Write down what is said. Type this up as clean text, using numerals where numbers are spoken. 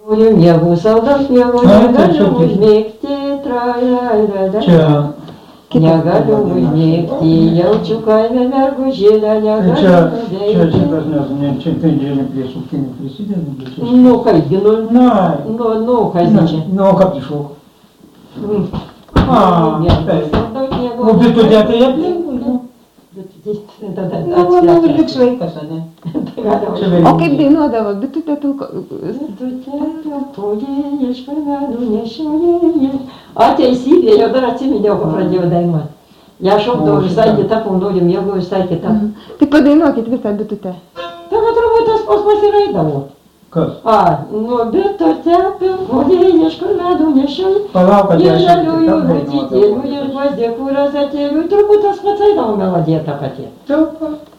Miegu saldas, miegu negaliu užmigti, trajai, Čia. negaliu užmigti, jaučiu kaime mergų žilę, negaliu Čia šitas nes čia pendžiami prie šūkinių prisideda. Nu, kaipgi, kasgi čia. Nu, ką prišoko? Miegu, O bitutė tai aplinkui, nu. Tada Liks vaikas, ane? O kaip dainuodavo, bitutė pilko... Bitutė pilkoji, ieško medų nešioji. A, teisybė, jau dar atsiminiau, ko pradėjau dainuoti. Ja šokdavau visai kitą paunolių, miegau visai kitą. Tai padainuokit visą bitutę. Tai turbūt tas posmas ir eidavo. Kas? A, nu bitutė pilkoji, ieško medų nešioji. Palauk, kad Ir žaliųjų rūtytėlių, ir gvazdėkų razatėlių. Turbūt tas pats eidavo melodija ta pati. Taip,